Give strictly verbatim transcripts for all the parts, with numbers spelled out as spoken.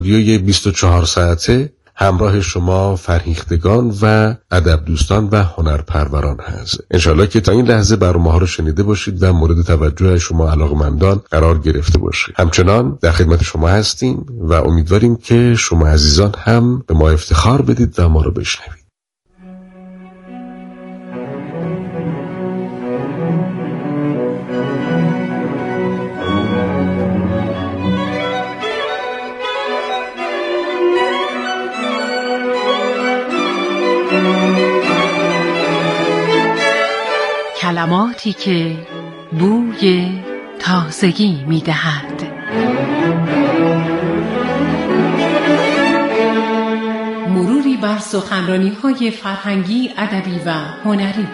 رادیوی بیست و چهار ساعته همراه شما فرهیختگان و ادب دوستان و هنرپروران هست. انشالله که تا این لحظه برنامه‌ها رو شنیده باشید و مورد توجه شما علاقمندان قرار گرفته باشید. همچنان در خدمت شما هستیم و امیدواریم که شما عزیزان هم به ما افتخار بدید و ما رو بشنوید. کلماتی که بوی تازگی می دهد. مروری بر سخنرانی‌های فرهنگی، ادبی و هنری.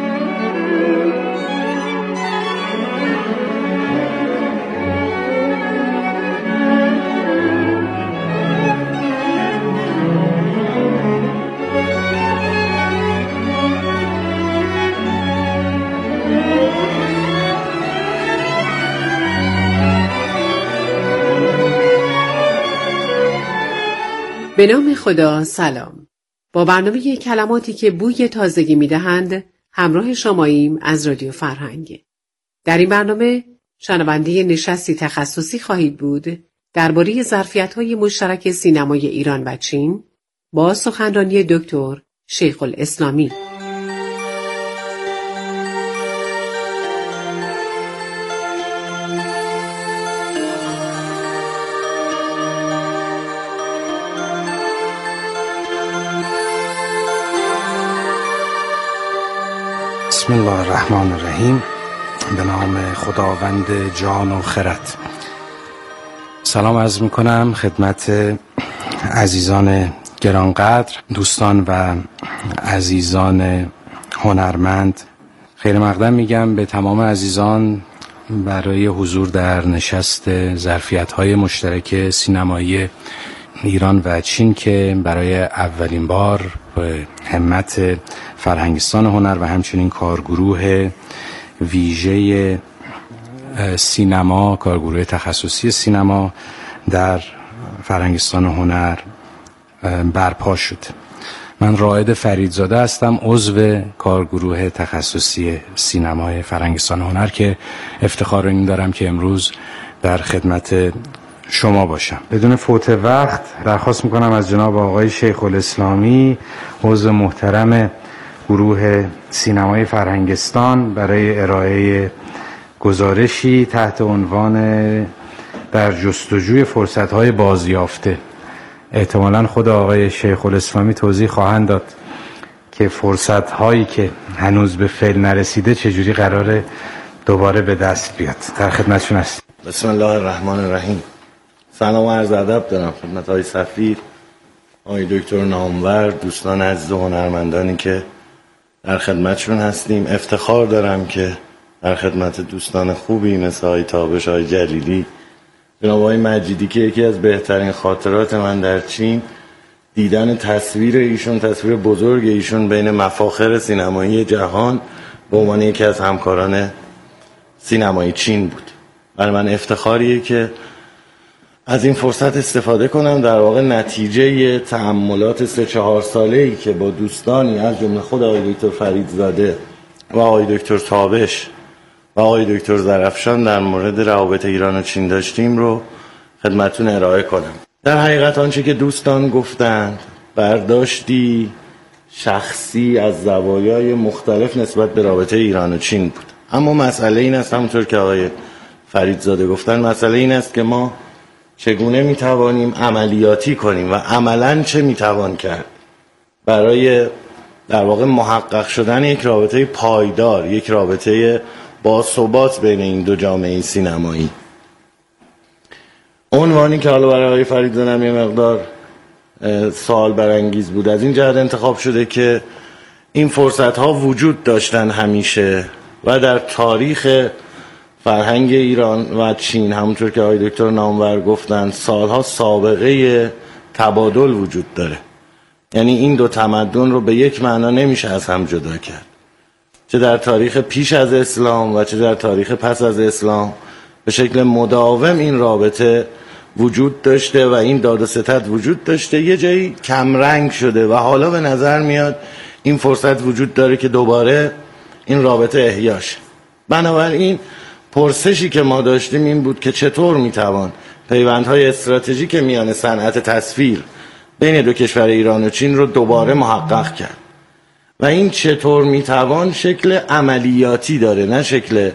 به نام خدا. سلام. با برنامه کلماتی که بوی تازگی می‌دهند همراه شماییم از رادیو فرهنگ. در این برنامه شنونده نشستی تخصصی خواهید بود درباره ظرفیت‌های مشترک سینمای ایران و چین با سخنرانی دکتر شیخ الاسلامی. بسم الله الرحمن الرحیم. به نام خداوند جان و خرد. سلام عرض میکنم خدمت عزیزان گرانقدر، دوستان و عزیزان هنرمند. خیر مقدم میگم به تمام عزیزان برای حضور در نشست ظرفیت‌های مشترک سینمایی ایران و چین که برای اولین بار به همت فرهنگستان هنر و همچنین کارگروه ویژه سینما، کارگروه تخصصی سینما در فرهنگستان هنر برپا شد. من رائد فریدزاده هستم، عضو کارگروه تخصصی سینمای فرهنگستان هنر که افتخار این دارم که امروز در خدمت شما باشم. بدون فوت وقت درخواست میکنم از جناب آقای شیخ الاسلامی، عضو محترم گروه سینمای فرهنگستان، برای ارائه گزارشی تحت عنوان در جستجوی فرصت‌های بازیافته. احتمالاً خود آقای شیخ الاسلامی توضیح خواهند داد که فرصت‌هایی که هنوز به فعل نرسیده چجوری قراره دوباره به دست بیاد. در خدمتشون هستیم. بسم الله الرحمن الرحیم. سلام و عرض ادب دارم خدمت آقای سفیر، آقای دکتر نامور، دوستان عزیز و هنرمندانی که در خدمتشون هستیم. افتخار دارم که در خدمت دوستان خوبی مثل آقای تابش، آقای جلیلی، جناب آقای مجیدی که یکی از بهترین خاطرات من در چین دیدن تصویر ایشون، تصویر بزرگ ایشون بین مفاخر سینمایی جهان به عنوان یکی از همکاران سینمایی چین بود. برای من افتخاریه که از این فرصت استفاده کنم. در واقع نتیجه تأملات سه چهار ساله‌ای که با دوستانی از جمله خود آقای دکتر فریدزاده و آقای دکتر تابش و آقای دکتر زرفشان در مورد روابط ایران و چین داشتیم رو خدمتتون ارائه کنم. در حقیقت آنچه که دوستان گفتند برداشتی شخصی از زوایای مختلف نسبت به رابطه ایران و چین بود. اما مسئله این است، همونطور که آقای فریدزاده گفتن، مسئله این است که ما چگونه میتوانیم عملیاتی کنیم و عملاً چه میتوان کرد برای در واقع محقق شدن یک رابطه پایدار، یک رابطه باثبات بین این دو جامعه سینمایی. عنوانی که حالا برای آقای فریدزاده یه مقدار سوال برانگیز بود از این جهت انتخاب شده که این فرصت ها وجود داشتن همیشه و در تاریخ فرهنگ ایران و چین همونطور که آقای دکتر نامور گفتن سالها سابقه تبادل وجود داره. یعنی این دو تمدن رو به یک معنا نمیشه از هم جدا کرد، چه در تاریخ پیش از اسلام و چه در تاریخ پس از اسلام. به شکل مداوم این رابطه وجود داشته و این داد و ستد وجود داشته، یه جایی کمرنگ شده و حالا به نظر میاد این فرصت وجود داره که دوباره این رابطه احیاش. بنابراین پرسشی که ما داشتیم این بود که چطور میتوان پیوندهای استراتژیک میان صنعت تصویر بین دو کشور ایران و چین رو دوباره محقق کرد و این چطور میتوان شکل عملیاتی داره، نه شکل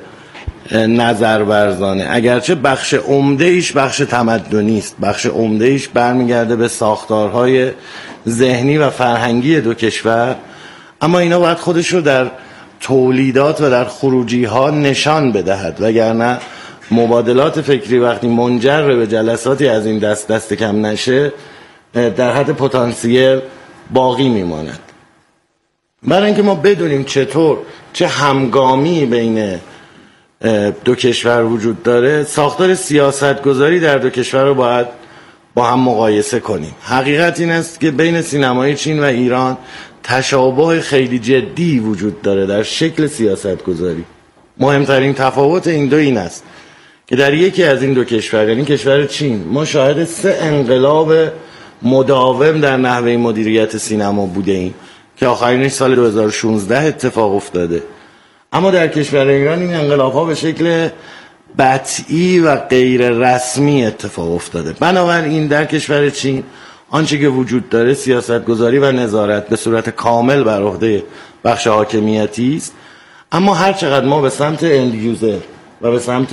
نظر ورزانه. اگرچه بخش عمده ایش بخش تمدنی است، بخش عمده ایش برمیگرده به ساختارهای ذهنی و فرهنگی دو کشور، اما اینا باید خودش رو در تولیدات و در خروجی ها نشان بدهد، وگرنه مبادلات فکری وقتی منجر به جلساتی از این دست دست کم نشه در حد پتانسیل باقی میماند. برای اینکه ما بدونیم چطور چه همگامی بین دو کشور وجود داره، ساختار سیاست گذاری در دو کشور رو باید با هم مقایسه کنیم. حقیقت این است که بین سینمای چین و ایران تشابه خیلی جدی وجود داره در شکل سیاست گذاری. مهمترین تفاوت این دو این است که در یکی از این دو کشور، یعنی کشور چین، ما شاهد سه انقلاب مداوم در نحوه مدیریت سینما بوده ایم که آخرینش سال دو هزار و شانزده اتفاق افتاده. اما در کشور ایران این انقلاب ها به شکل بطئی و غیر رسمی اتفاق افتاده. بنابراین در کشور چین آنچه که وجود داره سیاست گذاری و نظارت به صورت کامل بر عهده بخش حاکمیتی است، اما هر چقدر ما به سمت اند یوزر و به سمت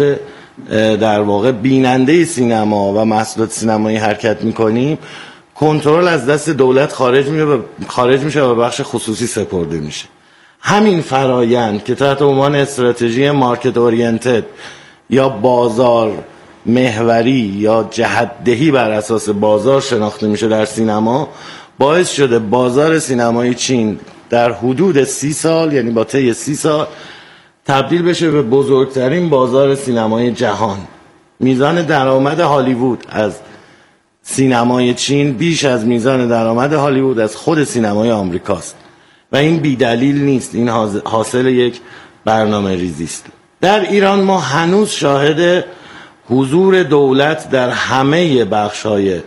در واقع بیننده سینما و محصولات سینمایی حرکت میکنیم، کنترل از دست دولت خارج میشه و خارج میشه و به بخش خصوصی سپرده میشه. همین فرایند که تحت عنوان استراتژی مارکت اورینتد یا بازار محوری یا جهت‌دهی بر اساس بازار شناخته میشه در سینما، باعث شده بازار سینمای چین در حدود سی سال، یعنی با طی سی سال، تبدیل بشه به بزرگترین بازار سینمای جهان. میزان درآمد هالیوود از سینمای چین بیش از میزان درآمد هالیوود از خود سینمای آمریکاست و این بی دلیل نیست، این حاصل یک برنامه ریزی است. در ایران ما هنوز شاهد حضور دولت در همه بخش‌های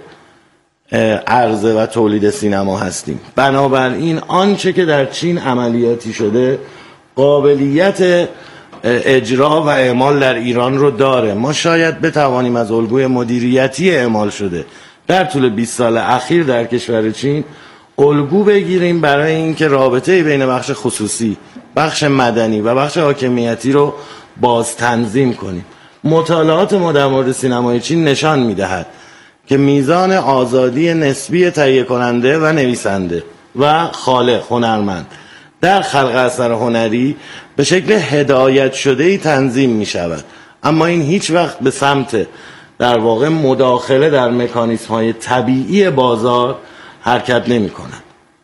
عرضه و تولید سینما هستیم. بنابراین آنچه که در چین عملیاتی شده قابلیت اجرا و اعمال در ایران رو داره. ما شاید بتوانیم از الگوی مدیریتی اعمال شده در طول بیست سال اخیر در کشور چین الگو بگیریم برای اینکه رابطه بین بخش خصوصی، بخش مدنی و بخش حاکمیتی رو باز تنظیم کنیم. مطالعات ما در مورد سینمای چین نشان میدهد که میزان آزادی نسبی تهیه کننده و نویسنده و خالق، هنرمند در خلق اثر هنری به شکل هدایت شده‌ای تنظیم می شود، اما این هیچ وقت به سمت در واقع مداخله در مکانیسم های طبیعی بازار حرکت نمی کند.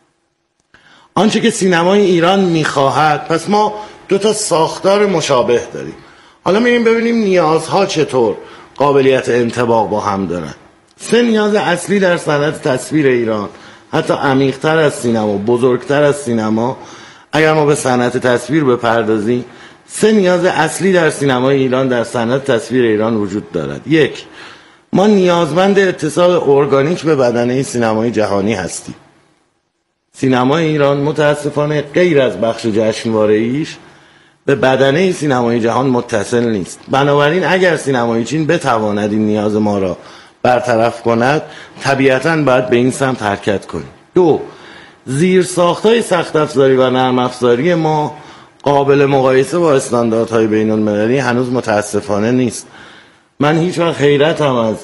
آنچه که سینمای ایران می خواهد، پس ما دو تا ساختار مشابه داریم. حالا میریم ببینیم نیازها چطور قابلیت انطباق با هم دارن. سه نیاز اصلی در صنعت تصویر ایران، حتی عمیق‌تر از سینما، بزرگتر از سینما، اگر ما به صنعت تصویر بپردازیم، سه نیاز اصلی در سینمای ایران، در صنعت تصویر ایران وجود دارد. یک، ما نیازمند اتصال ارگانیک به بدنه سینمای جهانی هستیم. سینمای ایران متاسفانه غیر از بخش جشنواره‌ایش به بدنه سینمای جهان متصل نیست. بنابراین اگر سینمای چین بتواند این نیاز ما را برطرف کند، طبیعتاً باید به این سمت حرکت کنیم. دو، زیر ساختای سخت افزاری و نرم افزاری ما قابل مقایسه با استانداردهای بین المللی هنوز متاسفانه نیست. من هیچ وقت حیرتم از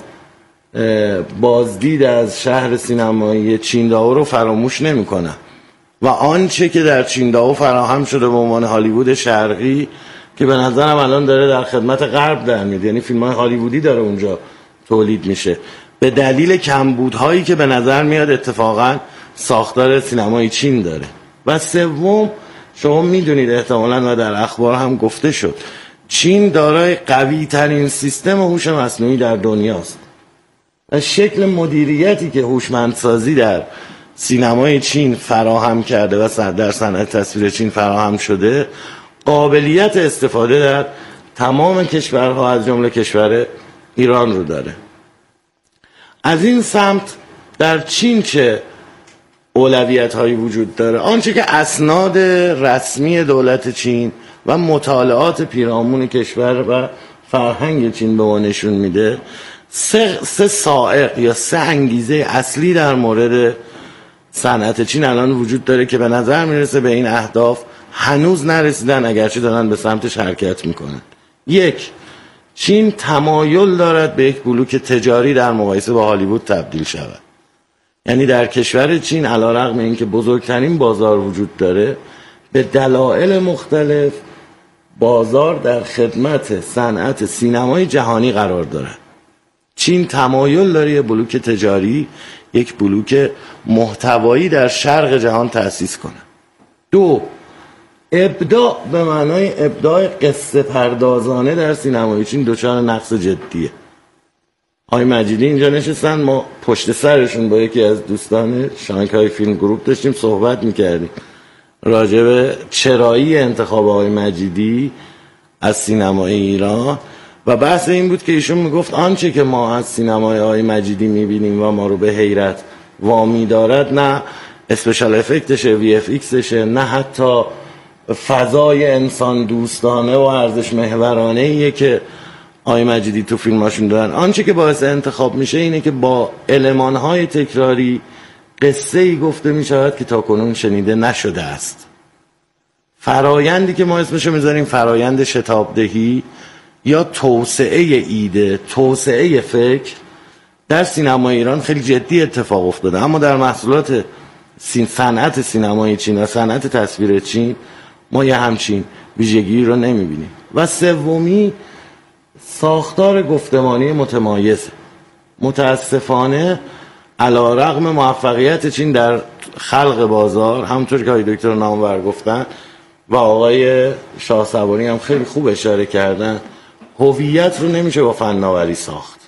بازدید از شهر سینمایی چینداو رو فراموش نمی کنم و آنچه که در چینداو فراهم شده به عنوان هالیوود شرقی که به نظرم الان داره در خدمت غرب در میاد، یعنی فیلم های هالیوودی داره اونجا تولید میشه به دلیل کمبودهایی که به نظر میاد اتفاقا ساختار سینمای چین داره. و سوم، شما میدونید احتمالاً و در اخبار هم گفته شد، چین دارای قوی ترین سیستم هوش مصنوعی در دنیاست و شکل مدیریتی که هوشمندسازی در سینمای چین فراهم کرده و در صنعت تصویر چین فراهم شده، قابلیت استفاده در تمام کشورها از جمله کشور ایران رو داره. از این سمت در چین چه اولویت هایی وجود داره؟ آنچه که اسناد رسمی دولت چین و مطالعات پیرامون کشور و فرهنگ چین به ما نشون میده، سه, سه سائق یا سه انگیزه اصلی در مورد صنعت چین الان وجود داره که به نظر میرسه به این اهداف هنوز نرسیدن، اگرچه دارن به سمتش حرکت میکنن. یک، چین تمایل دارد به یک بلوک تجاری در مقایسه با هالیوود تبدیل شود. یعنی در کشور چین علیرغم اینکه بزرگترین بازار وجود داره، به دلایل مختلف بازار در خدمت صنعت سینمای جهانی قرار داره. چین تمایل داره یک بلوک تجاری، یک بلوک محتوایی در شرق جهان تأسیس کنه. دو، ابداع به معنای ابداع قصه پردازانه در سینمای چین دچار نقص جدیه. آقای مجیدی اینجا نشستن، ما پشت سرشون با یکی از دوستان شانگهای فیلم گروپ داشتیم صحبت میکردیم راجع به چرایی انتخاب آقای مجیدی از سینمای ایران و بحث این بود که ایشون میگفت آنچه که ما از سینمای آقای مجیدی میبینیم و ما رو به حیرت وامی دارد نه اسپشال افکتشه، وی اف ایکسشه، نه حتی فضای انسان دوستانه و ارزش محورانه ایه که آقای مجیدی تو فیلماشون دارن. آنچه که باعث انتخاب میشه اینه که با المانهای تکراری قصه ای گفته میشود که تاکنون شنیده نشده است. فرایندی که ما اسمشو میذاریم فرایند شتابدهی یا توسعه ایده، توسعه فکر در سینمای ایران خیلی جدی اتفاق افتاده، اما در محصولات سین صنعت سینمای چین و صنعت تصویر چین ما یه همچین ویژگی رو نمیبینیم. و سومی ساختار گفتمانی متمایز. متاسفانه علیرغم موفقیت چین در خلق بازار، همونطور که آقای دکتر نامور گفتن و آقای شاه صبانی هم خیلی خوب اشاره کردن، هویت رو نمیشه با فناوری ساخت،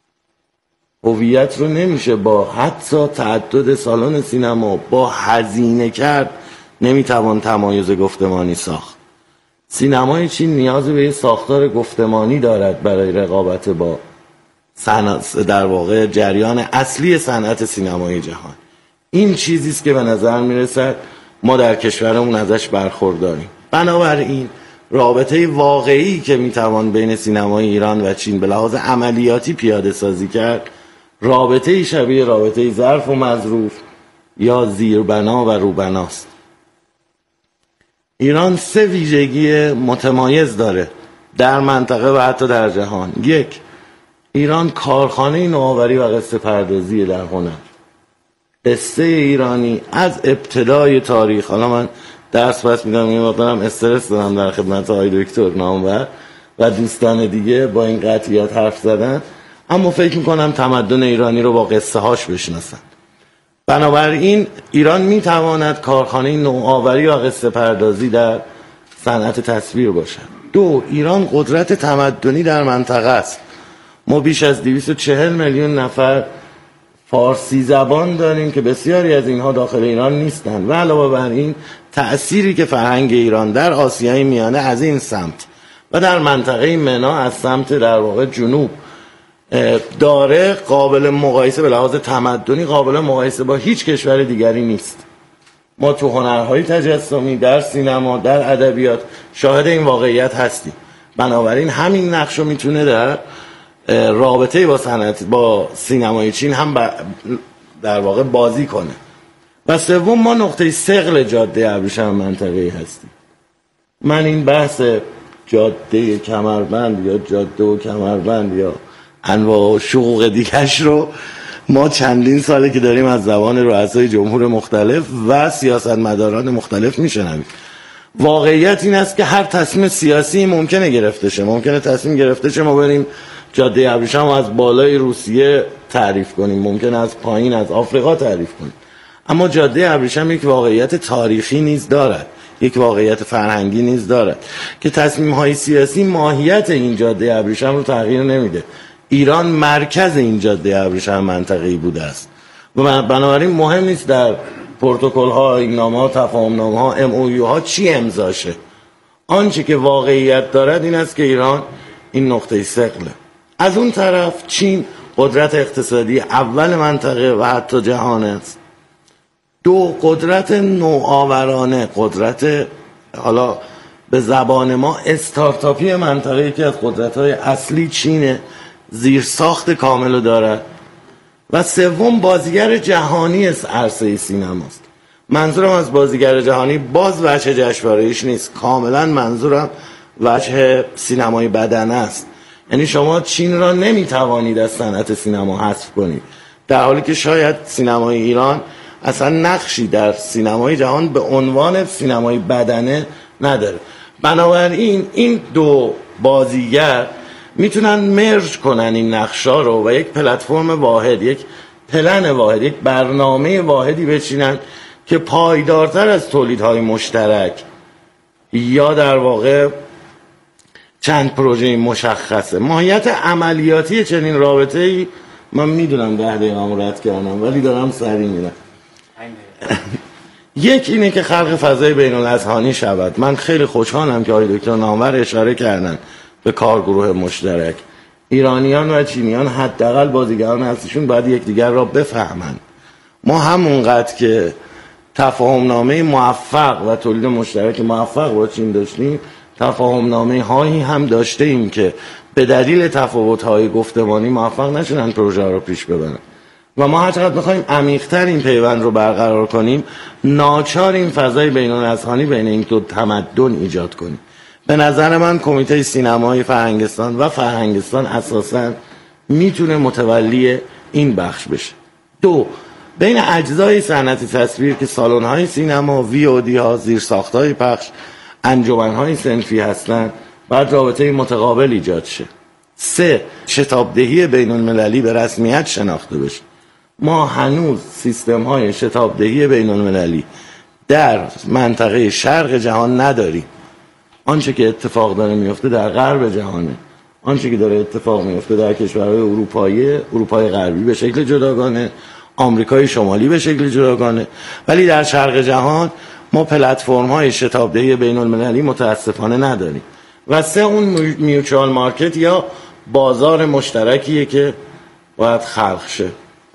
هویت رو نمیشه با حتی تعدد سالن سینما، با هزینه کرد نمیتوان تمایز گفتمانی ساخت. سینمای چین نیاز به ساختار گفتمانی دارد برای رقابت با صنعت، در واقع جریان اصلی صنعت سینمای جهان. این چیزی است که به نظر میرسد ما در کشورمون ازش برخورداریم. بنابراین رابطه واقعی که میتوان بین سینمای ایران و چین به لحاظ عملیاتی پیاده سازی کرد، رابطه شبیه رابطه ظرف و مظروف یا زیربنا و روبناست. ایران سه ویژگی متمایز داره در منطقه و حتی در جهان. یک، ایران کارخانه نوآوری و قصه پردازی در هنر. قصه ایرانی از ابتدای تاریخ، حالا من درس پس میدم یه مقدارم استرس دارم در خدمت آقای دکتر نامور و دوستان دیگه با این قطعیت حرف زدن، اما فکر میکنم تمدن ایرانی رو با قصه هاش بشناسن. بنابراین ایران میتواند کارخانه نوآوری و قصه پردازی در صنعت تصویر باشد. دو، ایران قدرت تمدنی در منطقه است. ما بیش از دویست و چهل میلیون نفر فارسی زبان داریم که بسیاری از اینها داخل ایران نیستند و علاوه بر این تأثیری که فرهنگ ایران در آسیای میانه از این سمت و در منطقه منا از سمت در واقع جنوب داره قابل مقایسه به لحاظ تمدنی قابل مقایسه با هیچ کشور دیگری نیست. ما تو هنرهای تجسمی، در سینما، در ادبیات شاهد این واقعیت هستیم. بنابراین همین نقش رو میتونه در رابطه با صنعت با سینمای چین هم در واقع بازی کنه. و سوم، ما نقطه ثقل جاده ابریشم منطقه‌ای هستیم. من این بحث جاده کمربند یا جاده و کمربند یا انواع و شقوق دیگرش رو ما چندین ساله که داریم از زبان رؤسای جمهور مختلف و سیاستمداران مختلف میشنویم. واقعیت این است که هر تصمیم سیاسی ممکنه گرفته شه، ممکنه تصمیم گرفته شه ما بریم جاده ابریشم از بالای روسیه تعریف کنیم، ممکنه از پایین از آفریقا تعریف کنیم، اما جاده ابریشم یک واقعیت تاریخی نیز دارد، یک واقعیت فرهنگی نیز دارد که تصمیم‌های سیاسی ماهیت این جاده ابریشم رو تغییر نمیده. ایران مرکز این جاده ابریشم منطقه‌ای بوده است و بنابراین مهم نیست در پروتکل‌ها، ایگنامه‌ها، تفاهم‌نامه‌ها، ام او یو ها چی امضا شه. آنچه که واقعیت دارد این است که ایران این نقطه ثقله. از اون طرف چین قدرت اقتصادی اول منطقه و حتی جهان است. دو، قدرت نوآورانه، قدرت حالا به زبان ما استارتاپی منطقه که از قدرت‌های اصلی چینه، زیرساخت کامل دارد. و سوم، بازیگر جهانی از عرصه سینماست. منظورم از بازیگر جهانی باز وجه جشنواره‌ایش نیست، کاملا منظورم وجه سینمای بدنه است. یعنی شما چین را نمیتوانید از صنعت سینما حذف کنید، در حالی که شاید سینمای ایران اصلا نقشی در سینمای جهان به عنوان سینمای بدنه نداره. بنابراین این دو بازیگر میتونن مرج کنن این نقشا رو و یک پلتفرم واحد، یک پلن واحد، یک برنامه واحدی بچینن که پایدارتر از تولیدهای مشترک یا در واقع چند پروژه مشخصه. ماهیت عملیاتی چنین رابطه‌ای من میدونم ده دقیقه رد کردم ولی دارم سریع میرم. یک اینه که خلق فضای بین الاذهانی شود. من خیلی خوشحالم که آقای دکتر نامور اشاره کردن به کارگروه مشترک. ایرانیان و چینیان حداقل بازیگران اصلیشون باید یکدیگر را بفهمند. ما همونقدر که تفاهم نامه موفق و تولید مشترک موفق با چین داشتیم، تفاهم نامه هایی هم داشته ایم که به دلیل تفاوت های گفتمانی موفق نشدن پروژه رو پیش ببرن. و ما هر چقدر بخوایم عمیق‌تر این پیوند رو برقرار کنیم، ناچار این فضای بین الاذهانی بین این دو تمدن ایجاد کنیم. به نظر من کمیته سینمای فرهنگستان و فرهنگستان اساساً میتونه متولی این بخش بشه. دو، بین اجزای صنعت تصویر که سالن‌های سینما، وی او دی ها، زیرساخت‌های پخش، انجمن‌های صنفی هستند، بعد رابطه متقابل ایجاد شه. سه، شتابدهی بین المللی به رسمیت شناخته بشه. ما هنوز سیستم‌های شتابدهی بین المللی در منطقه شرق جهان نداریم. آنچه که اتفاق داره میفته در غرب جهانه، آنچه که داره اتفاق میفته در کشورهای اروپایی، اروپای غربی به شکل جداگانه، آمریکای شمالی به شکل جداگانه، ولی در شرق جهان ما پلتفرم‌های شتابدهی بین المللی متاسفانه نداریم. و سه، اون میوچوال مارکت یا بازار مشترکیه که باید خلق شه.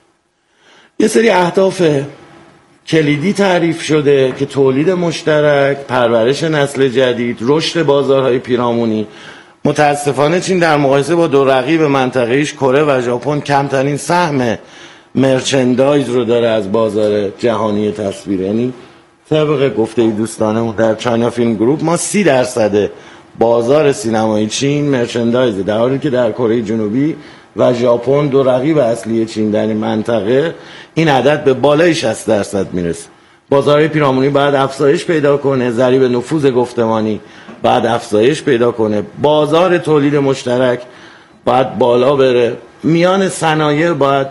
یه سری اهداف کلیدی تعریف شده که تولید مشترک، پرورش نسل جدید، رشد بازارهای پیرامونی. متاسفانه چین در مقایسه با دو رقیب منطقه‌ایش کره و ژاپن کمترین سهم مرچندایز رو داره از بازار جهانی تصویر. یعنی طبق گفته دوستانمون در چاینا فیلم گروپ ما سی درصد بازار سینمای چین مرچندایزه، در حالی که در کره جنوبی و ژاپن دو رقیب اصلی چین در این منطقه این عدد به بالای شصت درصد میرسه. بازارهای پیرامونی باید افزایش پیدا کنه، ضریب نفوذ گفتمانی باید افزایش پیدا کنه، بازار تولید مشترک باید بالا بره، میان صنایع باید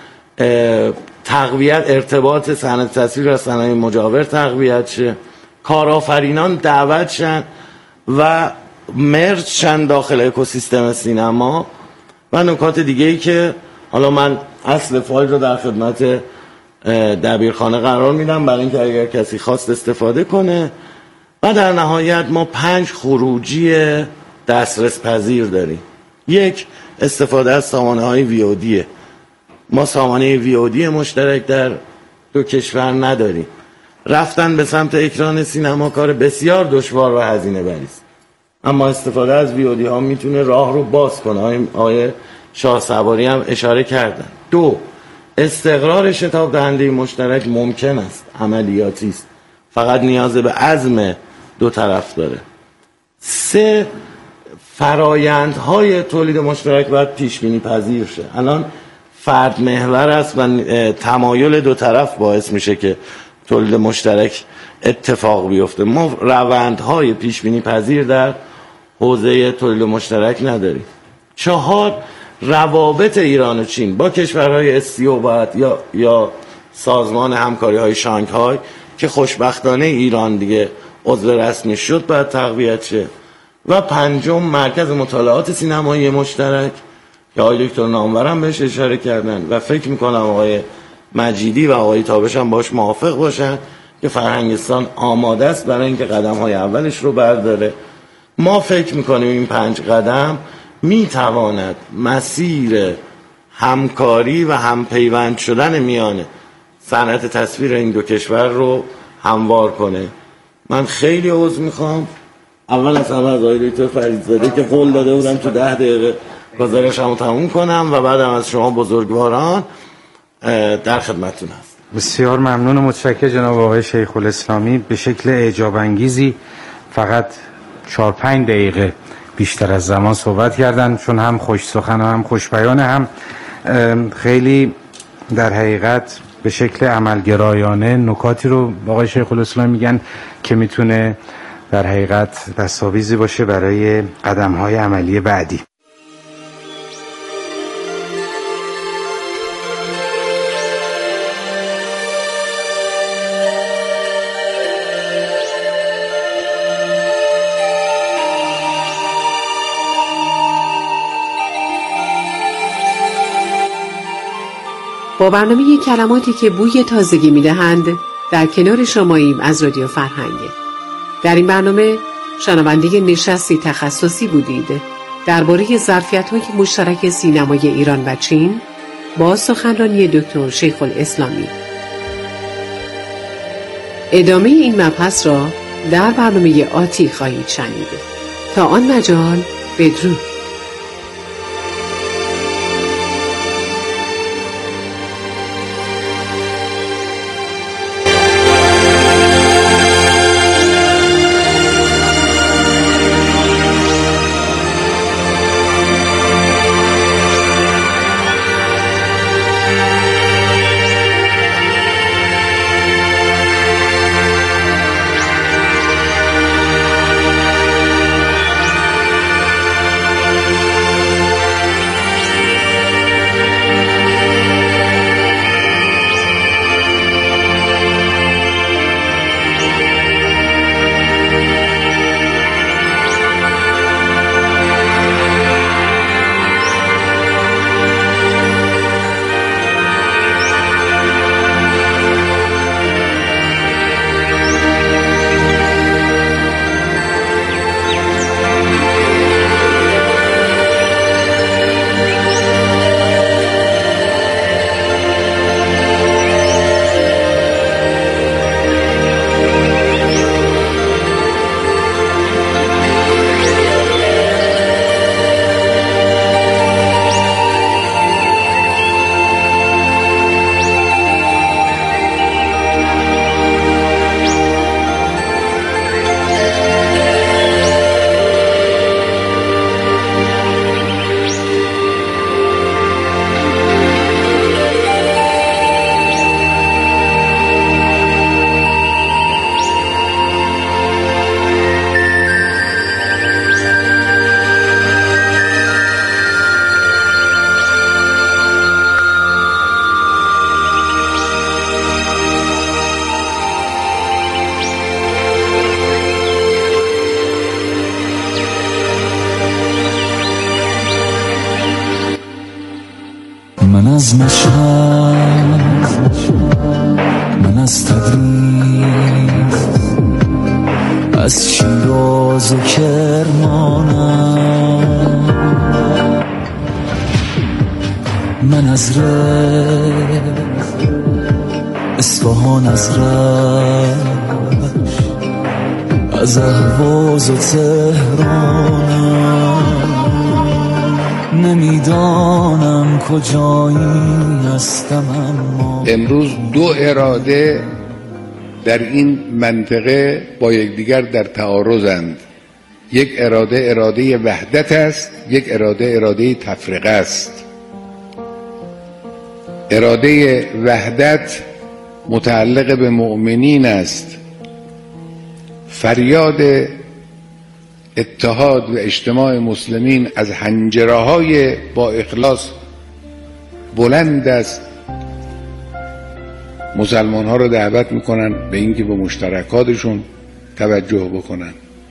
تقویت ارتباط صنعت تصویر و صنایع مجاور تقویت شه، کارآفرینان دعوت شن و مرج شن داخل اکوسیستم سینما. و نکات دیگه ای که حالا من اصل فایل رو در خدمت دبیرخانه قرار میدم برای اینکه اگر کسی خواست استفاده کنه. و در نهایت ما پنج خروجی دسترس پذیر داریم. یک، استفاده از سامانه های وی او دی. ما سامانه وی او دی مشترک در دو کشور نداریم. رفتن به سمت اکران سینما کار بسیار دشوار و هزینه بری است، اما استفاده از وی او دی ها میتونه راه رو باز کنه. آقای شاه سواری هم اشاره کردن. دو، استقرار شتاب دهنده مشترک ممکن است، عملیاتی است، فقط نیاز به عزم دو طرف داره. سه، فرایندهای تولید مشترک باید پیش بینی پذیر شه. الان فرد محور است و تمایل دو طرف باعث میشه که تولید مشترک اتفاق بیفته. ما روندهای پیش بینی پذیر در حوزه تولید مشترک نداریم. چهار، روابط ایران و چین با کشورهای اسیو باید یا یا سازمان همکاری های شانگهای که خوشبختانه ایران دیگه عضو رسمی شد باید تقویت شه. و پنجم، مرکز مطالعات سینمایی مشترک که آقای دکتر نامور هم بهش اشاره کردن و فکر میکنم آقای مجیدی و آقای تابش هم باش موافق باشن که فرهنگستان آماده است برای اینکه قدم های اولش رو برداره. ما فکر میکنیم این پنج قدم میتواند مسیر همکاری و همپیوند شدن میان صنعت تصویر این دو کشور رو هموار کنه. من خیلی عذر میخوام اول از همه از آقای دکتر فریدزاده که قول داده بودم تو ده دقیقه گزارشمو تموم کنم و بعدم از شما بزرگواران در خدمتتون هست. بسیار ممنون و متشکرم جناب آقای شیخ الاسلامی. به شکل اعجاب انگیزی فقط چهار پنج دقیقه بیشتر از زمان صحبت کردن، چون هم خوش سخن و هم خوش بیان، هم خیلی در حقیقت به شکل عملگرایانه نکاتی رو آقای شیخ الاسلام میگن که میتونه در حقیقت دستاویزی باشه برای قدم‌های عملی بعدی. با برنامه کلماتی که بوی تازگی میدهند در کنار شماییم از رادیو فرهنگ. در این برنامه شنونده نشستی تخصصی بودید درباره ظرفیت‌های مشترک سینمای ایران و چین با سخنرانی دکتر شیخ الاسلامی. ادامه این مبحث را در برنامه آتی خواهید شنید. تا آن مجال بدرود. من از مشهد، من از تبریز، از شیراز و کرمانم، من از رشت، اصفهان، از رشت، از اهواز و تهرانم، نمیدانم کجایی هستم اما امروز دو اراده در این منطقه با یکدیگر در تعارضند. یک اراده اراده وحدت است، یک اراده اراده تفرقه است. اراده وحدت متعلق به مؤمنین است. فریاد اتحاد و اجتماع مسلمین از حنجره‌های با اخلاص بلند است. مسلمان ها رو دعوت میکنن به اینکه به مشترکاتشون توجه بکنن.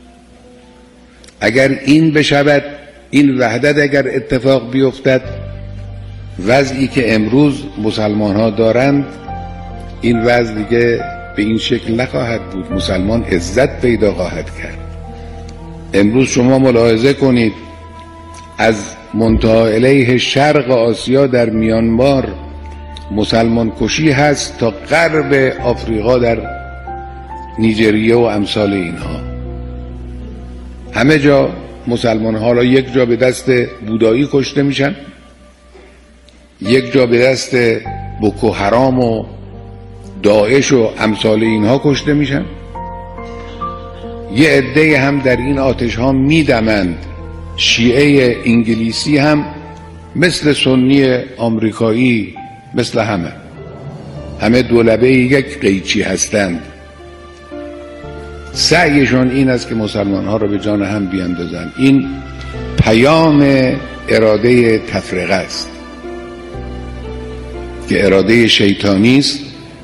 اگر این بشود، این وحدت اگر اتفاق بیفتد، وضعی که امروز مسلمان ها دارند این وضع دیگه به این شکل نخواهد بود. مسلمان عزت پیدا خواهد کرد. امروز شما ملاحظه کنید از منتهی الیه شرق آسیا در میانمار مسلمان کشی هست تا غرب آفریقا در نیجریه و امثال اینها. همه جا مسلمان ها را یک جا به دست بودایی کشته میشن، یک جا به دست بوکو حرام و داعش و امثال اینها کشته میشن، یه عده هم در این آتش ها میدمند. شیعه انگلیسی هم مثل سنی آمریکایی، مثل همه همه دولبه یک قیچی هستند. سعیشون این است که مسلمان ها را به جان هم بیاندازند. این پیام اراده تفرقه است که اراده شیطانی است،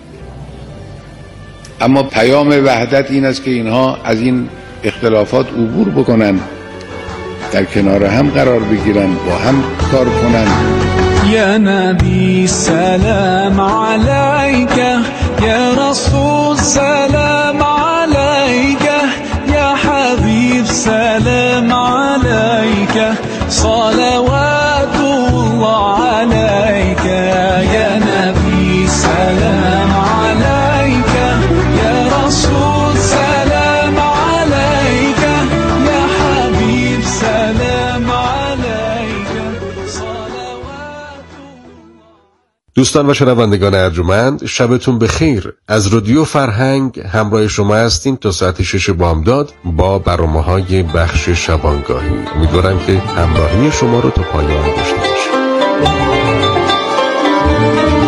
اما پیام وحدت این است که اینها از این اختلافات عبور بکنن، در کنار هم قرار بگیرن، با هم کار کنن. یا نبی سلام علیک، یا رسول سلام علیک، یا حبیب سلام علیک، صلوات الله علیک. یا نبی سلام علیک، یا رسول سلام علیک، یا حبیب سلام علیک، صلوات. دوستان و شنوندگان ارجمند، شبتون بخیر. از رادیو فرهنگ همراه شما هستیم تا ساعت شش بامداد با برنامه‌های بخش شبانگاهی. امیدوارم که همراهی شما رو تا پایان داشته باشیم.